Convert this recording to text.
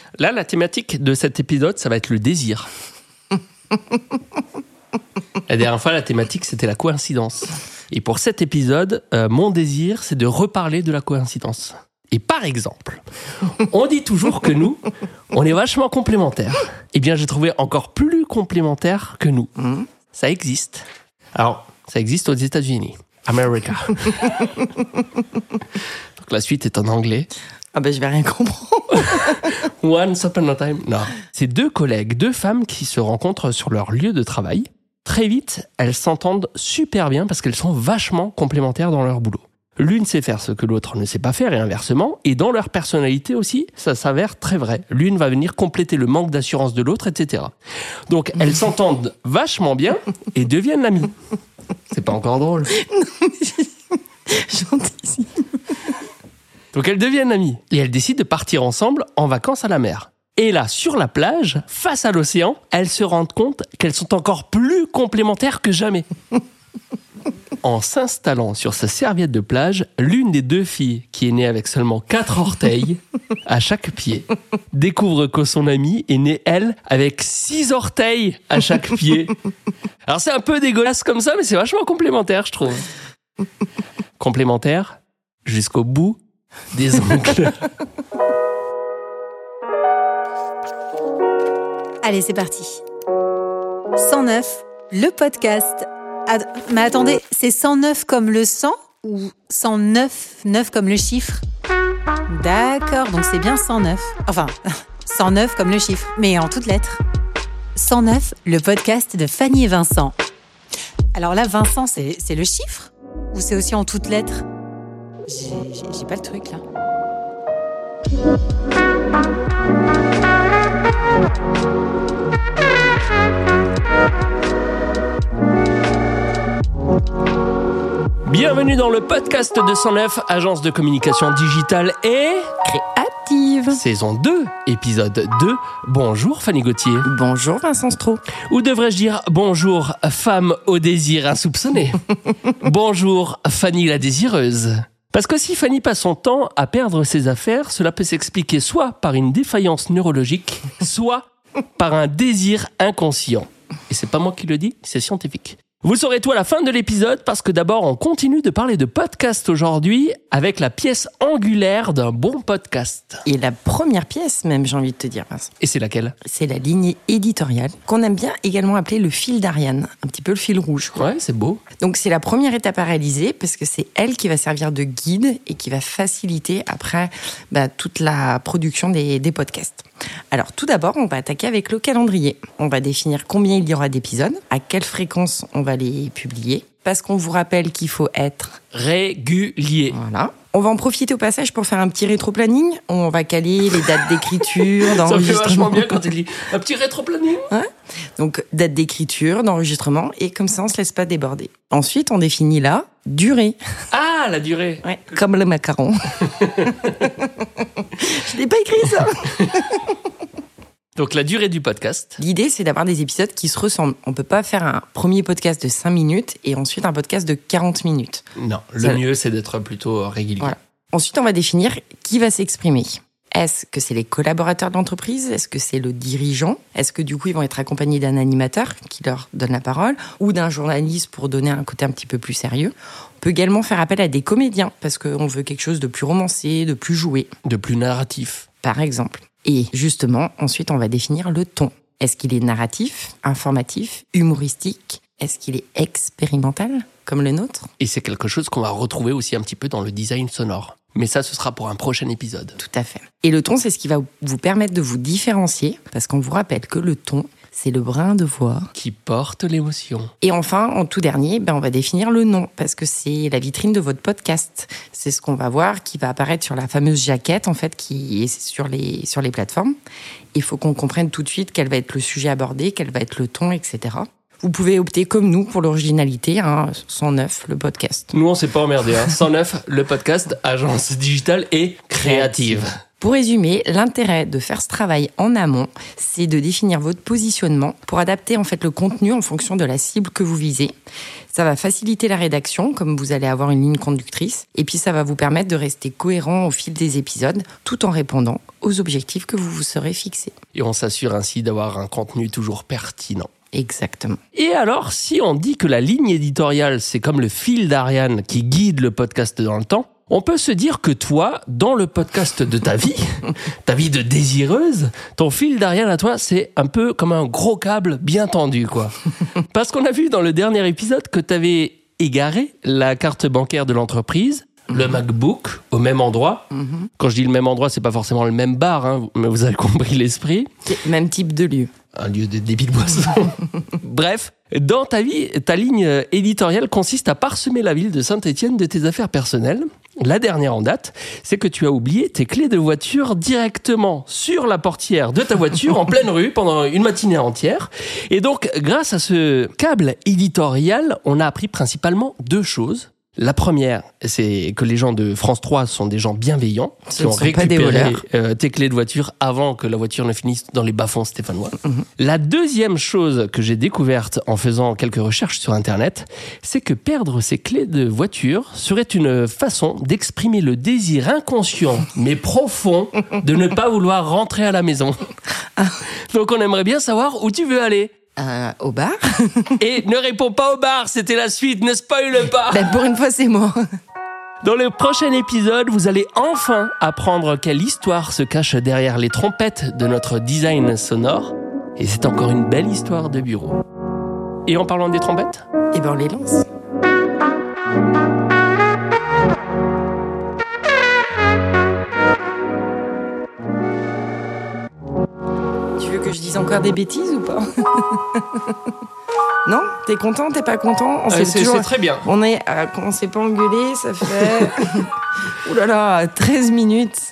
Là, la thématique de cet épisode, ça va être le désir. La dernière fois, la thématique, c'était la coïncidence. Et pour cet épisode, mon désir, c'est de reparler de la coïncidence. Et par exemple, on dit toujours que nous, on est vachement complémentaires. Eh bien, j'ai trouvé encore plus complémentaires que nous. Ça existe. Alors, ça existe aux États-Unis. America. Donc la suite est en anglais. Ah ben je vais rien comprendre. Once upon a time. Non. C'est deux collègues, deux femmes qui se rencontrent sur leur lieu de travail. Très vite, elles s'entendent super bien parce qu'elles sont vachement complémentaires dans leur boulot. L'une sait faire ce que l'autre ne sait pas faire et inversement. Et dans leur personnalité aussi, ça s'avère très vrai. L'une va venir compléter le manque d'assurance de l'autre, etc. Donc elles s'entendent vachement bien et deviennent amies. C'est pas encore drôle. Non, mais gentillissime. Donc elles deviennent amies et elles décident de partir ensemble en vacances à la mer. Et là, sur la plage, face à l'océan, elles se rendent compte qu'elles sont encore plus complémentaires que jamais. En s'installant sur sa serviette de plage, l'une des deux filles, qui est née avec seulement 4 orteils à chaque pied, découvre que son amie est née, elle, avec 6 orteils à chaque pied. Alors c'est un peu dégueulasse comme ça, mais c'est vachement complémentaire, je trouve. Complémentaire jusqu'au bout des ongles. Allez, c'est parti. 109, le podcast. Mais attendez, c'est 109 comme le 100 ou 109, 9 comme le chiffre? D'accord, donc c'est bien 109. Enfin, 109 comme le chiffre, mais en toutes lettres. 109, le podcast de Fanny et Vincent. Alors là, Vincent, c'est le chiffre? Ou c'est aussi en toutes lettres? J'ai pas le truc, là. Bienvenue dans le podcast de 109, agence de communication digitale et Créative. saison 2, épisode 2. Bonjour Fanny Gauthier. Bonjour Vincent Stroh. Ou devrais-je dire bonjour femme au désir insoupçonné. Bonjour Fanny la désireuse. Parce que si Fanny passe son temps à perdre ses affaires, cela peut s'expliquer soit par une défaillance neurologique, soit par un désir inconscient. Et c'est pas moi qui le dis, c'est scientifique. Vous saurez tout à la fin de l'épisode parce que d'abord on continue de parler de podcast aujourd'hui avec la pièce angulaire d'un bon podcast. Et la première pièce même, j'ai envie de te dire Vincent. Et c'est laquelle ? C'est la ligne éditoriale qu'on aime bien également appeler le fil d'Ariane, un petit peu le fil rouge, quoi. Ouais, c'est beau. Donc c'est la première étape à réaliser parce que c'est elle qui va servir de guide et qui va faciliter après toute la production des podcasts. Alors tout d'abord, on va attaquer avec le calendrier. On va définir combien il y aura d'épisodes, à quelle fréquence on va les publier, parce qu'on vous rappelle qu'il faut être régulier. Voilà. On va en profiter au passage pour faire un petit rétro-planning. On va caler les dates d'écriture, Ça me fait d'enregistrement. vachement bien quand il dit un petit rétro-planning. Ouais. Donc, date d'écriture, d'enregistrement, et comme ça, on se laisse pas déborder. Ensuite, on définit la durée. Ah, la durée. Ouais, comme le macaron. Je l'ai pas écrit, ça. Donc, la durée du podcast. L'idée, c'est d'avoir des épisodes qui se ressemblent. On peut pas faire un premier podcast de 5 minutes et ensuite un podcast de 40 minutes. Non, le mieux, c'est d'être plutôt régulier. Voilà. Ensuite, on va définir qui va s'exprimer. Est-ce que c'est les collaborateurs de l'entreprise ? Est-ce que c'est le dirigeant ? Est-ce que du coup, ils vont être accompagnés d'un animateur qui leur donne la parole ou d'un journaliste pour donner un côté un petit peu plus sérieux ? On peut également faire appel à des comédiens parce qu'on veut quelque chose de plus romancé, de plus joué. De plus narratif. Par exemple. Et justement, ensuite, on va définir le ton. Est-ce qu'il est narratif, informatif, humoristique ? Est-ce qu'il est expérimental, comme le nôtre ? Et c'est quelque chose qu'on va retrouver aussi un petit peu dans le design sonore. Mais ça, ce sera pour un prochain épisode. Tout à fait. Et le ton, c'est ce qui va vous permettre de vous différencier, parce qu'on vous rappelle que le ton, c'est le brin de voix qui porte l'émotion. Et enfin, en tout dernier, on va définir le nom, parce que c'est la vitrine de votre podcast. C'est ce qu'on va voir, qui va apparaître sur la fameuse jaquette, en fait, qui est sur les plateformes. Il faut qu'on comprenne tout de suite quel va être le sujet abordé, quel va être le ton, etc. Vous pouvez opter comme nous pour l'originalité, 109, le podcast. Nous, on s'est pas emmerdé. 109, le podcast, agence digitale et créative. Pour résumer, l'intérêt de faire ce travail en amont, c'est de définir votre positionnement pour adapter en fait le contenu en fonction de la cible que vous visez. Ça va faciliter la rédaction, comme vous allez avoir une ligne conductrice, et puis ça va vous permettre de rester cohérent au fil des épisodes, tout en répondant aux objectifs que vous vous serez fixés. Et on s'assure ainsi d'avoir un contenu toujours pertinent. Exactement. Et alors, si on dit que la ligne éditoriale, c'est comme le fil d'Ariane qui guide le podcast dans le temps, on peut se dire que toi, dans le podcast de ta vie de désireuse, ton fil d'Ariane à toi, c'est un peu comme un gros câble bien tendu, quoi. Parce qu'on a vu dans le dernier épisode que tu avais égaré la carte bancaire de l'entreprise, le MacBook au même endroit. Quand je dis le même endroit, c'est pas forcément le même bar, hein, mais vous avez compris l'esprit. Même type de lieu. Un lieu de débit de boisson. Bref, dans ta vie, ta ligne éditoriale consiste à parsemer la ville de Saint-Étienne de tes affaires personnelles. La dernière en date, c'est que tu as oublié tes clés de voiture directement sur la portière de ta voiture en pleine rue pendant une matinée entière. Et donc, grâce à ce câble éditorial, on a appris principalement 2 choses. La première, c'est que les gens de France 3 sont des gens bienveillants qui ont récupéré tes clés de voiture avant que la voiture ne finisse dans les bas-fonds stéphanois. La deuxième chose que j'ai découverte en faisant quelques recherches sur Internet, c'est que perdre ses clés de voiture serait une façon d'exprimer le désir inconscient, mais profond, de ne pas vouloir rentrer à la maison. Donc on aimerait bien savoir où tu veux aller. Au bar. Et ne réponds pas au bar, c'était la suite, ne spoile pas. Pour une fois, c'est moi. Dans le prochain épisode, vous allez enfin apprendre quelle histoire se cache derrière les trompettes de notre design sonore. Et c'est encore une belle histoire de bureau. Et en parlant des trompettes ? On les lance. Tu veux que je dise encore des bêtises ou pas ? Non ? T'es content ? T'es pas content ? C'est très bien. On s'est pas engueulé, ça fait... Ouh là là, 13 minutes.